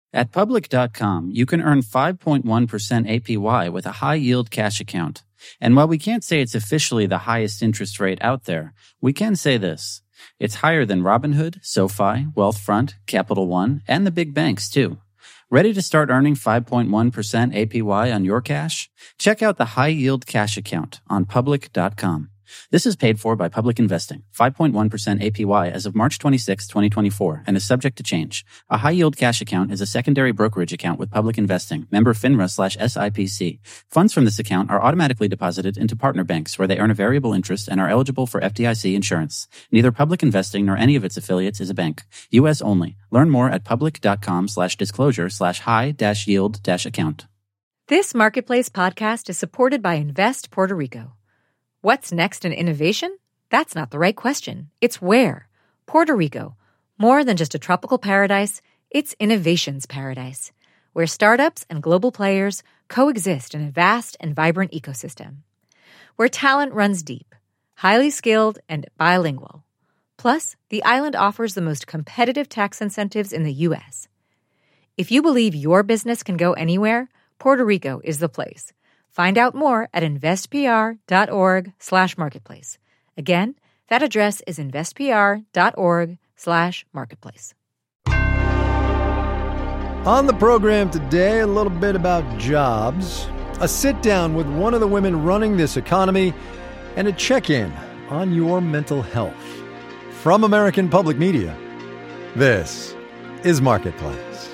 At Public.com, you can earn 5.1% APY with a high-yield cash account. And while we can't say it's officially the highest interest rate out there, we can say this. It's higher than Robinhood, SoFi, Wealthfront, Capital One, and the big banks, too. Ready to start earning 5.1% APY on your cash? Check out the high-yield cash account on Public.com. This is paid for by Public Investing, 5.1% APY as of March 26, 2024, and is subject to change. A high-yield cash account is a secondary brokerage account with Public Investing, member FINRA/SIPC. Funds from this account are automatically deposited into partner banks where they earn a variable interest and are eligible for FDIC insurance. Neither Public Investing nor any of its affiliates is a bank. U.S. only. Learn more at public.com/disclosure/high-yield-account. This Marketplace podcast is supported by Invest Puerto Rico. What's next in innovation? That's not the right question. It's where. Puerto Rico. More than just a tropical paradise, it's innovation's paradise, where startups and global players coexist in a vast and vibrant ecosystem. Where talent runs deep, highly skilled, and bilingual. Plus, the island offers the most competitive tax incentives in the U.S. If you believe your business can go anywhere, Puerto Rico is the place. Find out more at investpr.org/marketplace. Again, that address is investpr.org/marketplace. On the program today, a little bit about jobs, a sit-down with one of the women running this economy, and a check-in on your mental health. From American Public Media, this is Marketplace.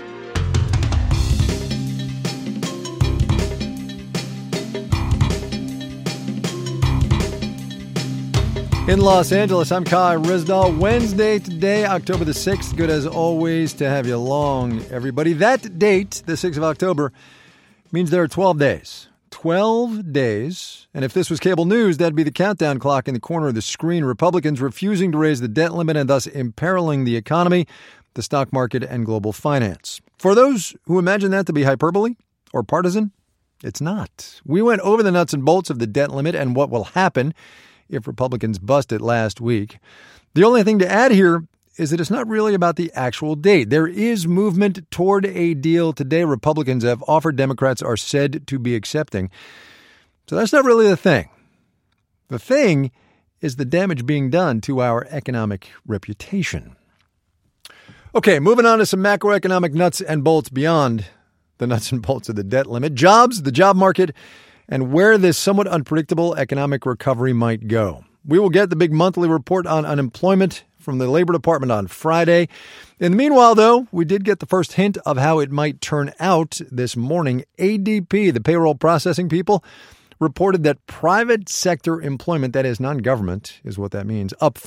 In Los Angeles, I'm Kai Ryssdal. Wednesday today, October the 6th. Good as always to have you along, everybody. That date, the 6th of October, means there are 12 days. 12 days. And if this was cable news, that'd be the countdown clock in the corner of the screen. Republicans refusing to raise the debt limit and thus imperiling the economy, the stock market, and global finance. For those who imagine that to be hyperbole or partisan, it's not. We went over the nuts and bolts of the debt limit and what will happen if Republicans bust it last week. The only thing to add here is that it's not really about the actual date. There is movement toward a deal today. Republicans have offered, Democrats are said to be accepting. So that's not really the thing. The thing is the damage being done to our economic reputation. Okay, moving on to some macroeconomic nuts and bolts beyond the nuts and bolts of the debt limit. Jobs, the job market, and where this somewhat unpredictable economic recovery might go. We will get the big monthly report on unemployment from the Labor Department on Friday. In the meanwhile, though, we did get the first hint of how it might turn out this morning. ADP, the payroll processing people, reported that private sector employment, that is non-government, is what that means, up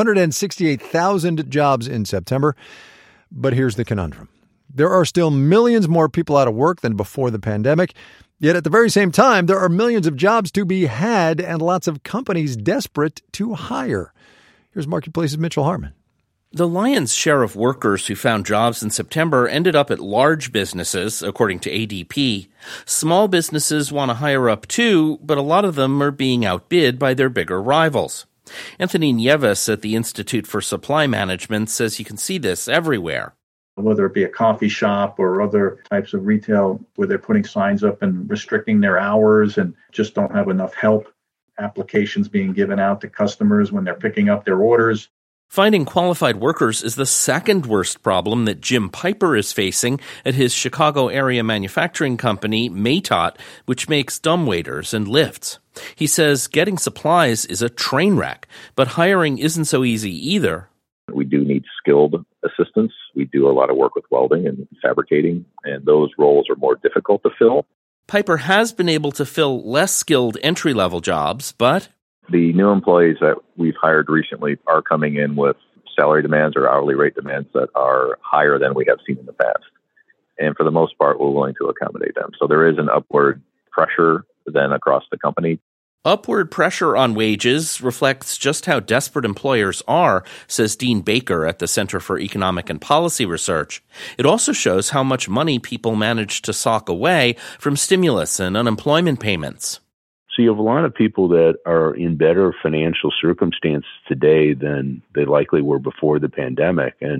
568,000 jobs in September. But here's the conundrum. There are still millions more people out of work than before the pandemic. Yet at the very same time, there are millions of jobs to be had and lots of companies desperate to hire. Here's Marketplace's Mitchell Hartman. The lion's share of workers who found jobs in September ended up at large businesses, according to ADP. Small businesses want to hire up too, but a lot of them are being outbid by their bigger rivals. Anthony Nieves at the Institute for Supply Management says you can see this everywhere. Whether it be a coffee shop or other types of retail where they're putting signs up and restricting their hours and just don't have enough help. Applications being given out to customers when they're picking up their orders. Finding qualified workers is the second worst problem that Jim Piper is facing at his Chicago area manufacturing company, Matot, which makes dumbwaiters and lifts. He says getting supplies is a train wreck, but hiring isn't so easy either. We do need skilled assistants. We do a lot of work with welding and fabricating, and those roles are more difficult to fill. Piper has been able to fill less skilled entry-level jobs, but the new employees that we've hired recently are coming in with salary demands or hourly rate demands that are higher than we have seen in the past. And for the most part, we're willing to accommodate them. So there is an upward pressure then across the company. Upward pressure on wages reflects just how desperate employers are, says Dean Baker at the Center for Economic and Policy Research. It also shows how much money people manage to sock away from stimulus and unemployment payments. So you have a lot of people that are in better financial circumstances today than they likely were before the pandemic. And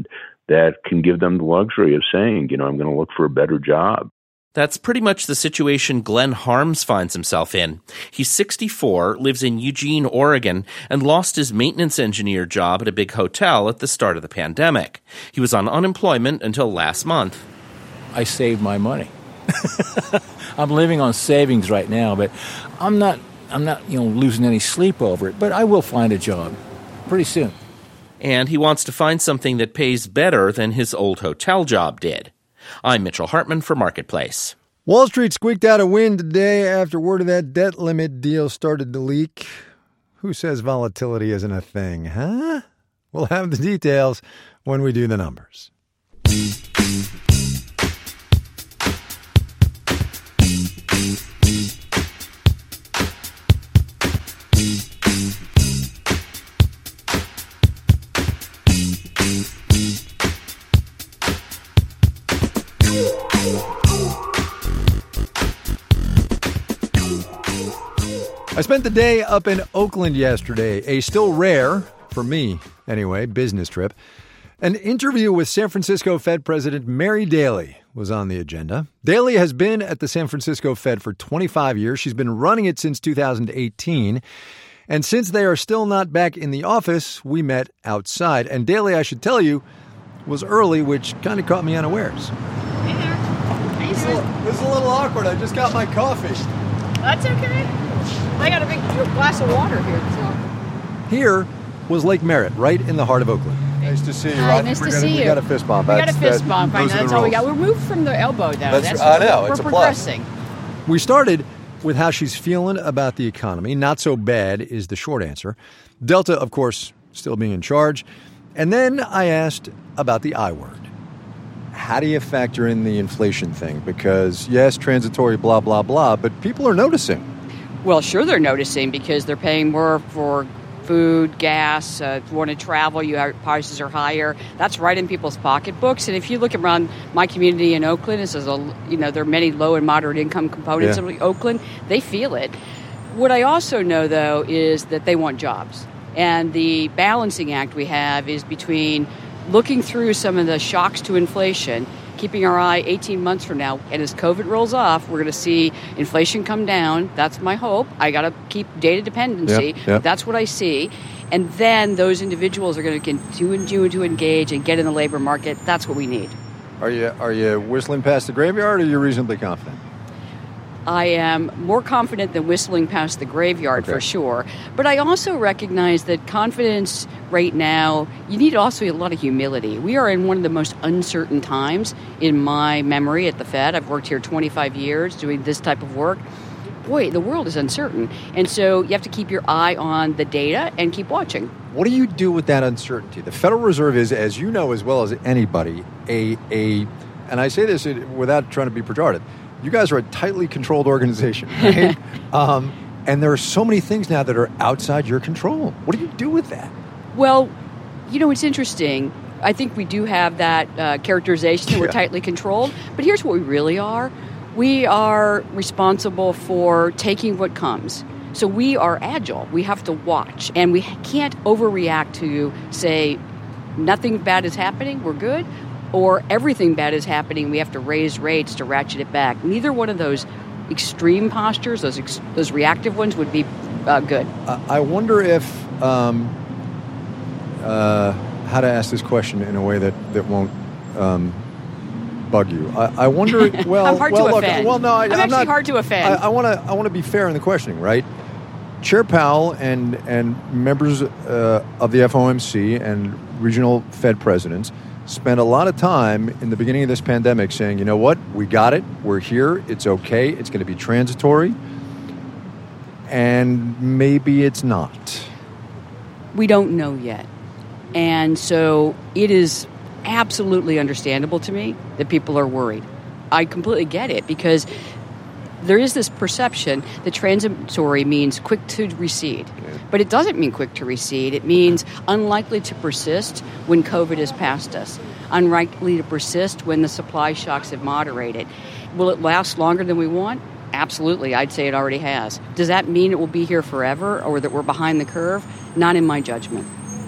that can give them the luxury of saying, I'm going to look for a better job. That's pretty much the situation Glenn Harms finds himself in. He's 64, lives in Eugene, Oregon, and lost his maintenance engineer job at a big hotel at the start of the pandemic. He was on unemployment until last month. I saved my money. I'm living on savings right now, but I'm not losing any sleep over it. But I will find a job pretty soon. And he wants to find something that pays better than his old hotel job did. I'm Mitchell Hartman for Marketplace. Wall Street squeaked out a win today after word of that debt limit deal started to leak. Who says volatility isn't a thing, huh? We'll have the details when we do the numbers. I spent the day up in Oakland yesterday, a still rare, for me anyway, business trip. An interview with San Francisco Fed President Mary Daly was on the agenda. Daly has been at the San Francisco Fed for 25 years. She's been running it since 2018. And since they are still not back in the office, we met outside. And Daly, I should tell you, was early, which kind of caught me unawares. Hey there. How you doing? This is a little awkward. I just got my coffee. That's okay. I got a big glass of water here, too. Here was Lake Merritt, right in the heart of Oakland. Nice to see you. Hi, nice to see you. We got a fist bump. We got a fist bump. I know. That's all we got. We're moved from the elbow, though. I know. It's a plus. Progressing. We started with how she's feeling about the economy. Not so bad is the short answer. Delta, of course, still being in charge. And then I asked about the I word. How do you factor in the inflation thing? Because, yes, transitory, blah, blah, blah, but people are noticing. Well, sure they're noticing because they're paying more for food, gas. If you want to travel, prices are higher. That's right in people's pocketbooks. And if you look around my community in Oakland, there are many low and moderate income components of Oakland. They feel it. What I also know, though, is that they want jobs. And the balancing act we have is between looking through some of the shocks to inflation, keeping our eye 18 months from now. And as COVID rolls off, we're going to see inflation come down. That's my hope. I got to keep data dependency. Yep. That's what I see. And then those individuals are going to continue to engage and get in the labor market. That's what we need. Are you whistling past the graveyard, or are you reasonably confident? I am more confident than whistling past the graveyard, for sure. But I also recognize that confidence right now, you need also a lot of humility. We are in one of the most uncertain times in my memory at the Fed. I've worked here 25 years doing this type of work. Boy, the world is uncertain. And so you have to keep your eye on the data and keep watching. What do you do with that uncertainty? The Federal Reserve is, as you know as well as anybody, and I say this without trying to be pejorative, you guys are a tightly controlled organization, right? And there are so many things now that are outside your control. What do you do with that? Well, it's interesting. I think we do have that characterization that we're tightly controlled. But here's what we really are. We are responsible for taking what comes. So we are agile. We have to watch. And we can't overreact to, say, nothing bad is happening, we're good, or everything bad is happening, we have to raise rates to ratchet it back. Neither one of those extreme postures, those reactive ones, would be good. I wonder if how to ask this question in a way that won't bug you. I wonder. Well, I'm hard to offend. Well, no, I'm actually not hard to offend. I want to be fair in the questioning, right? Chair Powell and members of the FOMC and regional Fed presidents spent a lot of time in the beginning of this pandemic saying, you know what, we got it, we're here, it's okay, it's going to be transitory, and maybe it's not. We don't know yet. And so it is absolutely understandable to me that people are worried. I completely get it, because there is this perception that transitory means quick to recede. But it doesn't mean quick to recede. It means unlikely to persist when COVID is past us, unlikely to persist when the supply shocks have moderated. Will it last longer than we want? Absolutely. I'd say it already has. Does that mean it will be here forever or that we're behind the curve? Not in my judgment.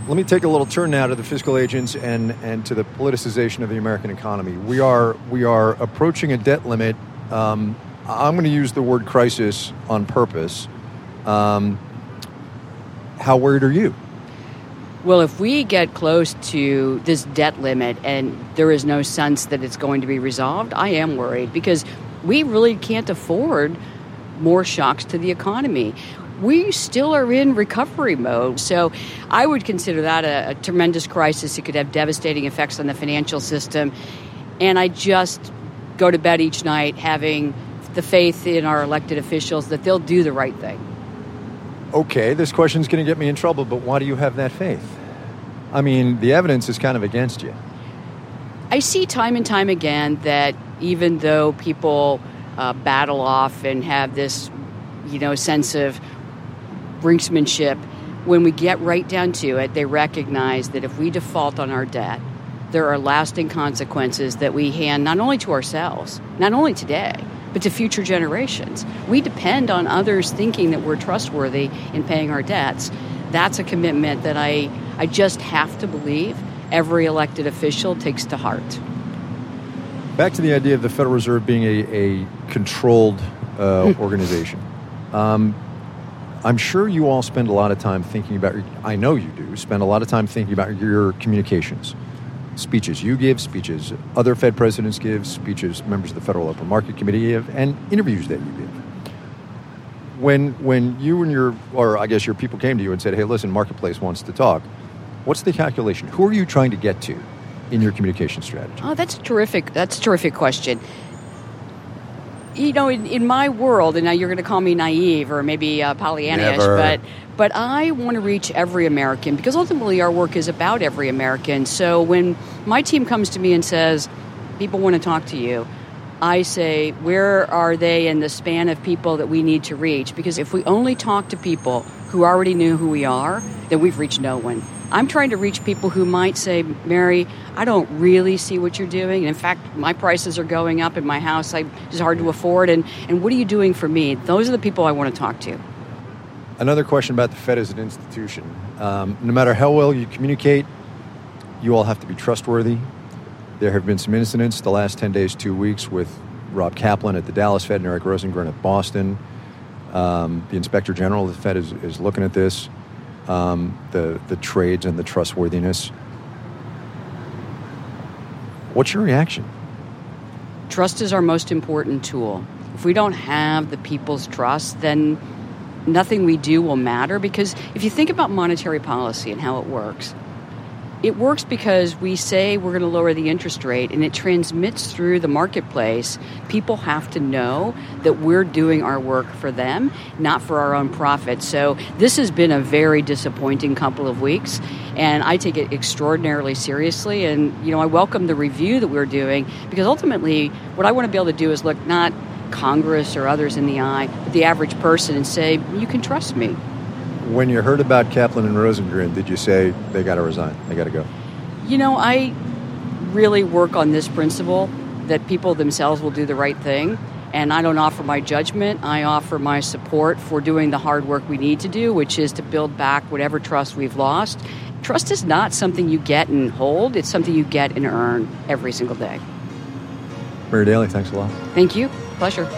Let me take a little turn now to the fiscal agents and to the politicization of the American economy. We are approaching a debt limit. I'm going to use the word crisis on purpose. How worried are you? Well, if we get close to this debt limit and there is no sense that it's going to be resolved, I am worried because we really can't afford more shocks to the economy. We still are in recovery mode. So I would consider that a tremendous crisis. It could have devastating effects on the financial system. And I just go to bed each night having the faith in our elected officials that they'll do the right thing. Okay, this question's going to get me in trouble, but why do you have that faith? I mean, the evidence is kind of against you. I see time and time again that even though people battle off and have this, sense of brinksmanship, when we get right down to it, they recognize that if we default on our debt, there are lasting consequences that we hand not only to ourselves, not only today, but to future generations. We depend on others thinking that we're trustworthy in paying our debts. That's a commitment that I just have to believe every elected official takes to heart. Back to the idea of the Federal Reserve being a controlled organization. I'm sure you all spend a lot of time thinking about, I know you do, spend a lot of time thinking about your communications. Speeches you give, speeches other Fed presidents give, speeches members of the Federal Open Market Committee give, and interviews that you give. When you and your people came to you and said, hey, listen, Marketplace wants to talk, what's the calculation? Who are you trying to get to in your communication strategy? Oh, that's terrific. That's a terrific question. In my world, and now you're going to call me naive or maybe Pollyanna-ish, but I want to reach every American because ultimately our work is about every American. So when my team comes to me and says, people want to talk to you, I say, where are they in the span of people that we need to reach? Because if we only talk to people who already knew who we are, then we've reached no one. I'm trying to reach people who might say, Mary, I don't really see what you're doing. And in fact, my prices are going up in my house. It's hard to afford. And what are you doing for me? Those are the people I want to talk to. Another question about the Fed as an institution. No matter how well you communicate, you all have to be trustworthy. There have been some incidents the last 10 days, 2 weeks with Rob Kaplan at the Dallas Fed and Eric Rosengren at Boston. The Inspector General of the Fed is looking at this. The trades and the trustworthiness. What's your reaction? Trust is our most important tool. If we don't have the people's trust, then nothing we do will matter. Because if you think about monetary policy and how it works because we say we're going to lower the interest rate and it transmits through the marketplace. People have to know that we're doing our work for them, not for our own profit. So this has been a very disappointing couple of weeks, and I take it extraordinarily seriously. And, I welcome the review that we're doing because ultimately what I want to be able to do is look not Congress or others in the eye, but the average person and say, you can trust me. When you heard about Kaplan and Rosengren, did you say they got to resign? They got to go? I really work on this principle that people themselves will do the right thing. And I don't offer my judgment. I offer my support for doing the hard work we need to do, which is to build back whatever trust we've lost. Trust is not something you get and hold. It's something you get and earn every single day. Mary Daly, thanks a lot. Thank you. Pleasure.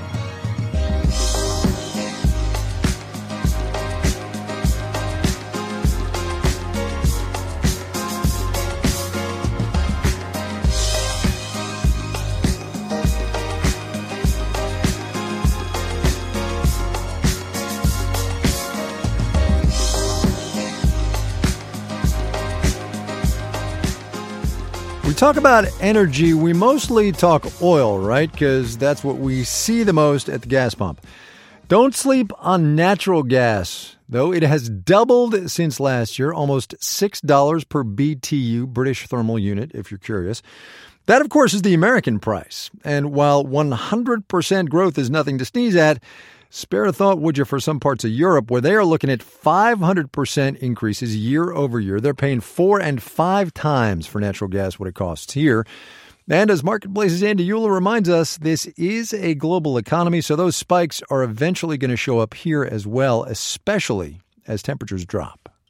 Talk about energy. We mostly talk oil, right? Because that's what we see the most at the gas pump. Don't sleep on natural gas, though. It has doubled since last year, almost $6 per BTU, British thermal unit, if you're curious. That, of course, is the American price. And while 100% growth is nothing to sneeze at, spare a thought, would you, for some parts of Europe where they are looking at 500% increases year over year. They're paying 4 and 5 times for natural gas what it costs here. And as Marketplace's Andy Euler reminds us, this is a global economy, so those spikes are eventually going to show up here as well, especially as temperatures drop.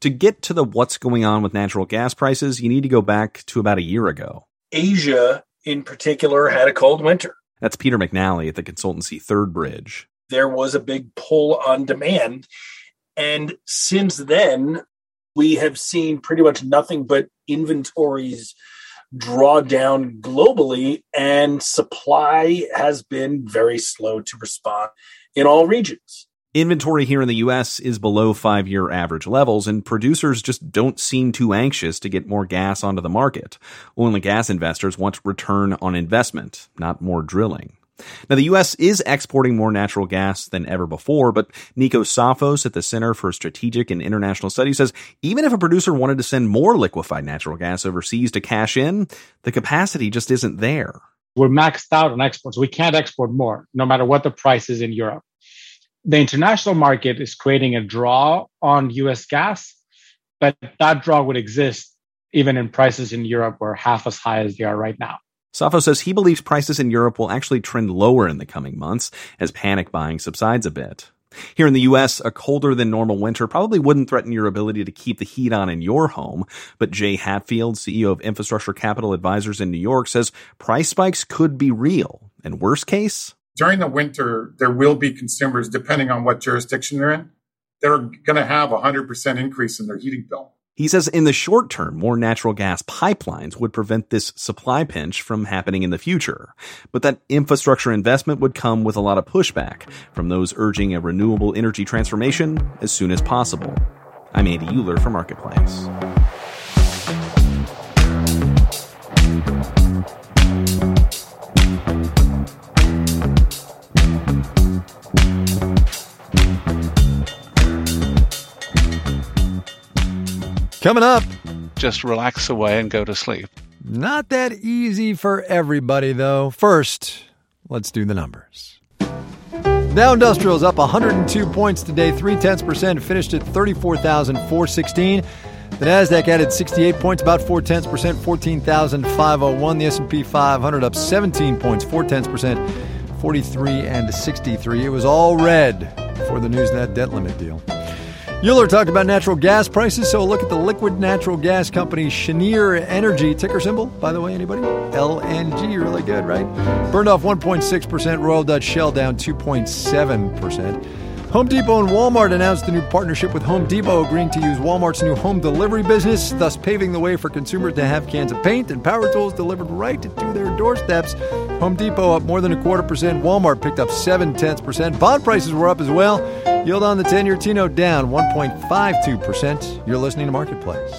To get to the what's going on with natural gas prices, you need to go back to about a year ago. Asia, in particular, had a cold winter. That's Peter McNally at the consultancy Third Bridge. There was a big pull on demand. And since then, we have seen pretty much nothing but inventories draw down globally, and supply has been very slow to respond in all regions. Inventory here in the U.S. is below 5-year average levels, and producers just don't seem too anxious to get more gas onto the market. Oil and gas investors want return on investment, not more drilling. Now, the U.S. is exporting more natural gas than ever before, but Nikos Safos at the Center for Strategic and International Studies says even if a producer wanted to send more liquefied natural gas overseas to cash in, the capacity just isn't there. We're maxed out on exports. We can't export more, no matter what the price is in Europe. The international market is creating a draw on U.S. gas, but that draw would exist even in prices in Europe were half as high as they are right now. Safo says he believes prices in Europe will actually trend lower in the coming months as panic buying subsides a bit. Here in the U.S., a colder than normal winter probably wouldn't threaten your ability to keep the heat on in your home, but Jay Hatfield, CEO of Infrastructure Capital Advisors in New York, says price spikes could be real, and worst case, during the winter, there will be consumers, depending on what jurisdiction they're in, they're going to have a 100% increase in their heating bill. He says in the short term, more natural gas pipelines would prevent this supply pinch from happening in the future. But that infrastructure investment would come with a lot of pushback from those urging a renewable energy transformation as soon as possible. I'm Andy Euler for Marketplace. Coming up. Just relax away and go to sleep. Not that easy for everybody, though. First, let's do the numbers. Dow Industrial is up 102 points today, 0.3%, finished at 34,416. The Nasdaq added 68 points, about 0.4%, 14,501. The S&P 500 up 17 points, 0.4%, 43,63. It was all red for the Newsnet debt limit deal. Euler talked about natural gas prices, so look at the liquid natural gas company Cheniere Energy. Ticker symbol, by the way, anybody? LNG, really good, right? Burned off 1.6%, Royal Dutch Shell down 2.7%. Home Depot and Walmart announced a new partnership with Home Depot, agreeing to use Walmart's new home delivery business, thus paving the way for consumers to have cans of paint and power tools delivered right to their doorsteps. Home Depot up more than 0.25%. Walmart picked up 0.7%. Bond prices were up as well. Yield on the 10-year T-note down 1.52%. You're listening to Marketplace.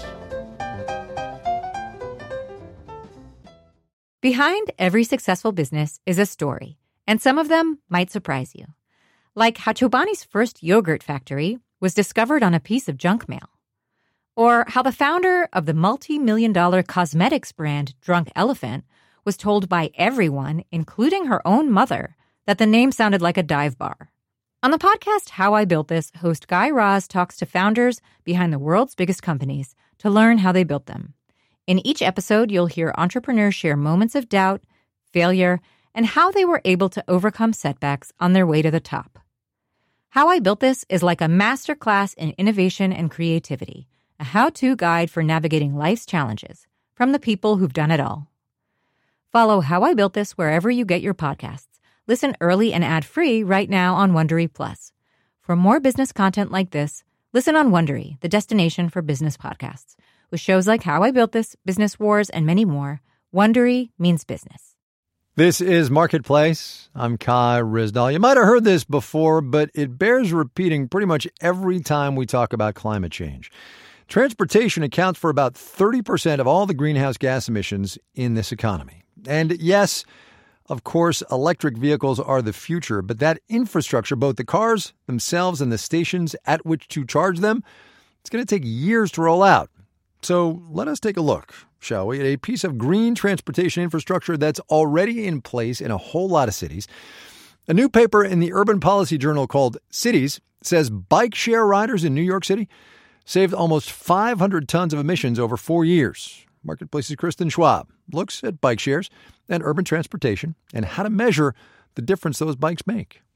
Behind every successful business is a story, and some of them might surprise you. Like how Chobani's first yogurt factory was discovered on a piece of junk mail. Or how the founder of the multi-million-dollar cosmetics brand Drunk Elephant was told by everyone, including her own mother, that the name sounded like a dive bar. On the podcast How I Built This, host Guy Raz talks to founders behind the world's biggest companies to learn how they built them. In each episode, you'll hear entrepreneurs share moments of doubt, failure, and how they were able to overcome setbacks on their way to the top. How I Built This is like a masterclass in innovation and creativity, a how-to guide for navigating life's challenges from the people who've done it all. Follow How I Built This wherever you get your podcasts. Listen early and ad-free right now on Wondery Plus. For more business content like this, listen on Wondery, the destination for business podcasts. With shows like How I Built This, Business Wars, and many more, Wondery means business. This is Marketplace. I'm Kai Ryssdal. You might have heard this before, but it bears repeating pretty much every time we talk about climate change. Transportation accounts for about 30% of all the greenhouse gas emissions in this economy. And yes, of course, electric vehicles are the future, but that infrastructure, both the cars themselves and the stations at which to charge them, it's going to take years to roll out. So let us take a look, shall we, at a piece of green transportation infrastructure that's already in place in a whole lot of cities. A new paper in the Urban Policy Journal called Cities says bike share riders in New York City saved almost 500 tons of emissions over 4 years. Marketplace's Kristen Schwab looks at bike shares and urban transportation and how to measure the difference those bikes make.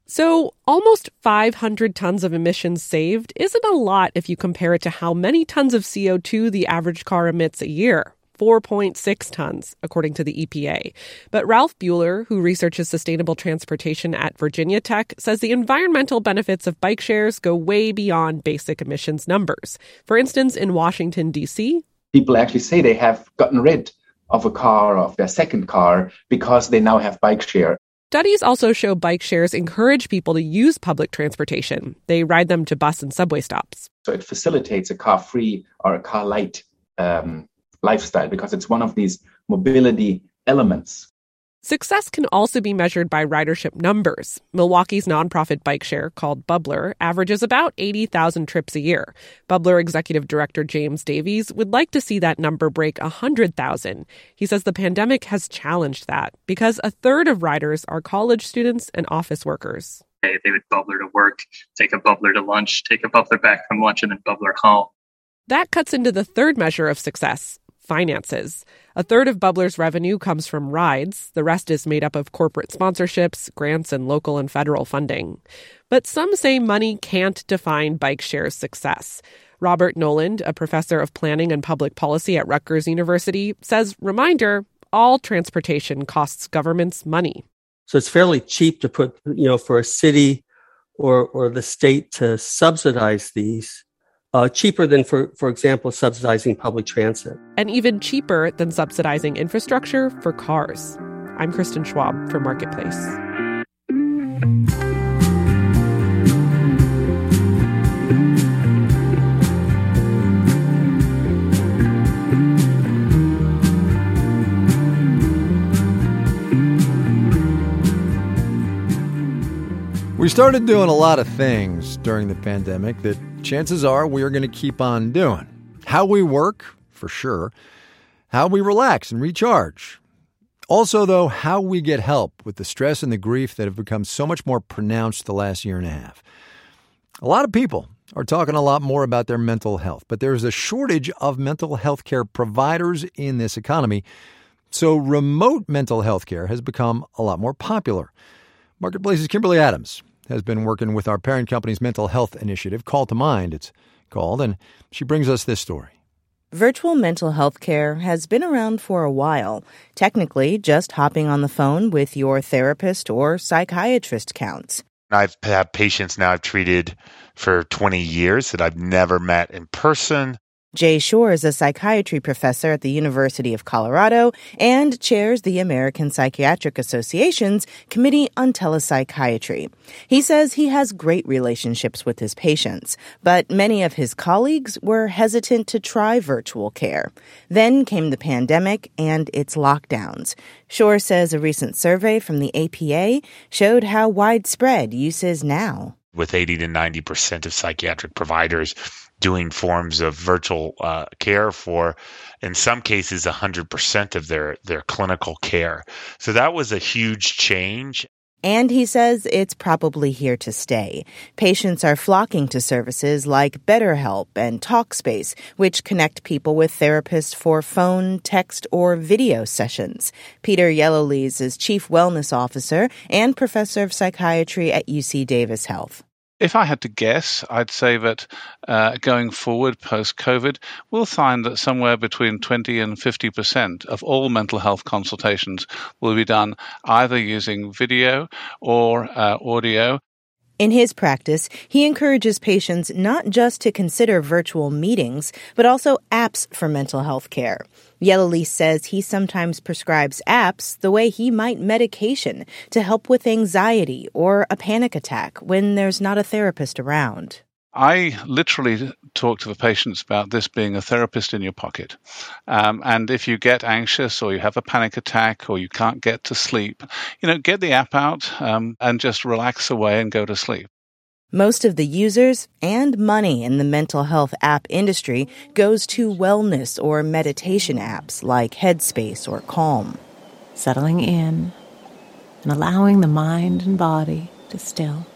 So almost 500 tons of emissions saved isn't a lot if you compare it to how many tons of CO2 the average car emits a year. 4.6 tons, according to the EPA. But Ralph Buehler, who researches sustainable transportation at Virginia Tech, says the environmental benefits of bike shares go way beyond basic emissions numbers. For instance, in Washington, D.C., people actually say they have gotten rid of a car, of their second car, because they now have bike share. Studies also show bike shares encourage people to use public transportation. They ride them to bus and subway stops. So it facilitates a car-free or a car-light lifestyle because it's one of these mobility elements. Success can also be measured by ridership numbers. Milwaukee's nonprofit bike share, called Bubbler, averages about 80,000 trips a year. Bubbler executive director James Davies would like to see that number break 100,000. He says the pandemic has challenged that because a third of riders are college students and office workers. They would bubbler to work, take a bubbler to lunch, take a bubbler back from lunch, and then bubbler home. That cuts into the third measure of success: finances. A third of Bubbler's revenue comes from rides. The rest is made up of corporate sponsorships, grants, and local and federal funding. But some say money can't define bike share's success. Robert Noland, a professor of planning and public policy at Rutgers University, says, reminder, all transportation costs governments money. So it's fairly cheap to put, for a city or the state to subsidize these. Cheaper than, for example, subsidizing public transit. And even cheaper than subsidizing infrastructure for cars. I'm Kristen Schwab for Marketplace. We started doing a lot of things during the pandemic that chances are we are going to keep on doing. How we work, for sure. How we relax and recharge. Also, though, how we get help with the stress and the grief that have become so much more pronounced the last year and a half. A lot of people are talking a lot more about their mental health, but there's a shortage of mental health care providers in this economy, so remote mental health care has become a lot more popular. Marketplace's Kimberly Adams has been working with our parent company's mental health initiative, Call to Mind, it's called, and she brings us this story. Virtual mental health care has been around for a while. Technically, just hopping on the phone with your therapist or psychiatrist counts. I've had patients now I've treated for 20 years that I've never met in person. Jay Shore is a psychiatry professor at the University of Colorado and chairs the American Psychiatric Association's Committee on Telepsychiatry. He says he has great relationships with his patients, but many of his colleagues were hesitant to try virtual care. Then came the pandemic and its lockdowns. Shore says a recent survey from the APA showed how widespread use is now. With 80 to 90% of psychiatric providers doing forms of virtual care for, in some cases, 100% of their clinical care. So that was a huge change. And he says it's probably here to stay. Patients are flocking to services like BetterHelp and Talkspace, which connect people with therapists for phone, text, or video sessions. Peter Yellowlees is Chief Wellness Officer and Professor of Psychiatry at UC Davis Health. If I had to guess, I'd say that going forward post-COVID, we'll find that somewhere between 20 and 50% of all mental health consultations will be done either using video or audio. In his practice, he encourages patients not just to consider virtual meetings, but also apps for mental health care. Yellowlees says he sometimes prescribes apps the way he might medication to help with anxiety or a panic attack when there's not a therapist around. I literally talk to the patients about this being a therapist in your pocket. And if you get anxious or you have a panic attack or you can't get to sleep, get the app out and just relax away and go to sleep. Most of the users and money in the mental health app industry goes to wellness or meditation apps like Headspace or Calm. Settling in and allowing the mind and body to still.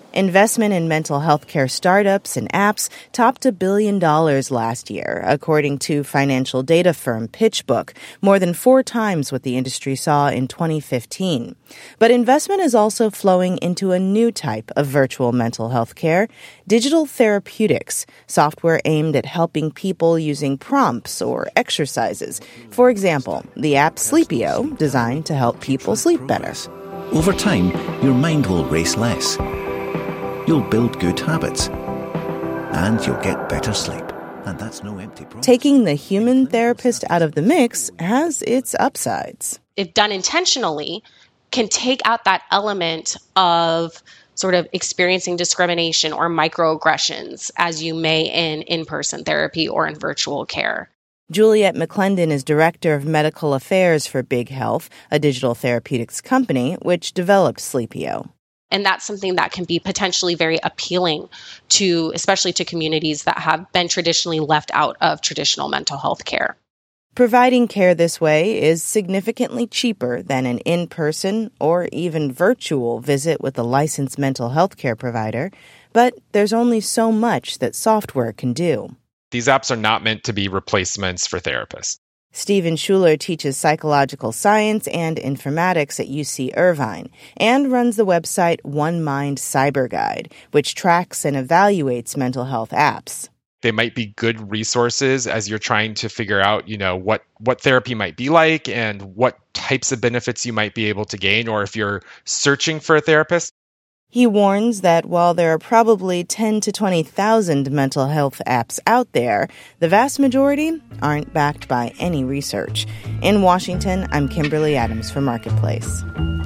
Investment in mental health care startups and apps topped $1 billion last year, according to financial data firm PitchBook, more than 4 times what the industry saw in 2015. But investment is also flowing into a new type of virtual mental health care, digital therapeutics, software aimed at helping people using prompts or exercises. For example, the app Sleepio, designed to help people sleep better. Over time, your mind will race less. You'll build good habits, and you'll get better sleep. And that's no empty promise. Taking the human therapist out of the mix has its upsides. If done intentionally, can take out that element of sort of experiencing discrimination or microaggressions as you may in in-person therapy or in virtual care. Juliet McClendon is director of medical affairs for Big Health, a digital therapeutics company which developed Sleepio. And that's something that can be potentially very appealing to, especially to communities that have been traditionally left out of traditional mental health care. Providing care this way is significantly cheaper than an in-person or even virtual visit with a licensed mental health care provider, but there's only so much that software can do. These apps are not meant to be replacements for therapists. Stephen Schuler teaches psychological science and informatics at UC Irvine and runs the website One Mind Cyber Guide, which tracks and evaluates mental health apps. They might be good resources as you're trying to figure out, what therapy might be like and what types of benefits you might be able to gain, or if you're searching for a therapist. He warns that while there are probably 10 to 20,000 mental health apps out there, the vast majority aren't backed by any research. In Washington, I'm Kimberly Adams for Marketplace.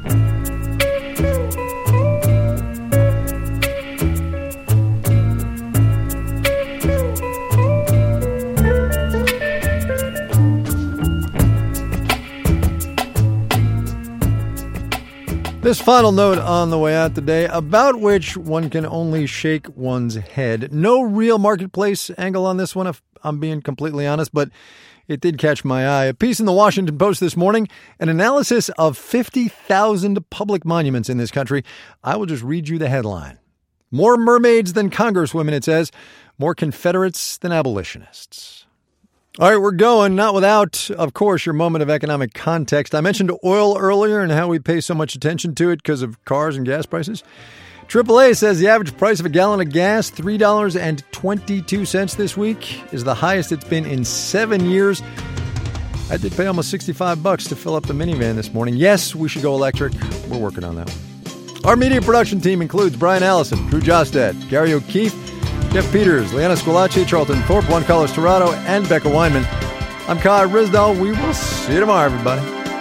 This final note on the way out today, about which one can only shake one's head. No real marketplace angle on this one, if I'm being completely honest, but it did catch my eye. A piece in the Washington Post this morning, an analysis of 50,000 public monuments in this country. I will just read you the headline. More mermaids than congresswomen, it says. More Confederates than abolitionists. All right, we're going, not without, of course, your moment of economic context. I mentioned oil earlier and how we pay so much attention to it because of cars and gas prices. AAA says the average price of a gallon of gas, $3.22 this week, is the highest it's been in 7 years. I did pay almost $65 to fill up the minivan this morning. Yes, we should go electric. We're working on that one. Our media production team includes Brian Allison, Drew Jostad, Gary O'Keefe, Jeff Peters, Leanna Squillace, Charlton Thorpe, Juan Carlos Torrado, and Becca Weinman. I'm Kai Risdall. We will see you tomorrow, everybody.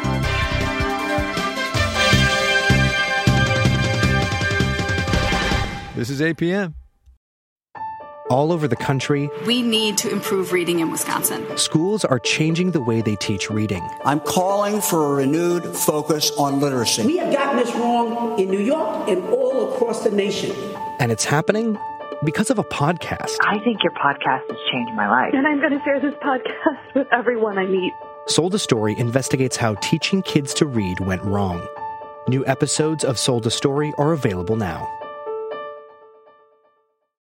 This is APM. All over the country, we need to improve reading in Wisconsin. Schools are changing the way they teach reading. I'm calling for a renewed focus on literacy. We have gotten this wrong in New York and all across the nation. And it's happening because of a podcast. I think your podcast has changed my life. And I'm going to share this podcast with everyone I meet. Sold a Story investigates how teaching kids to read went wrong. New episodes of Sold a Story are available now.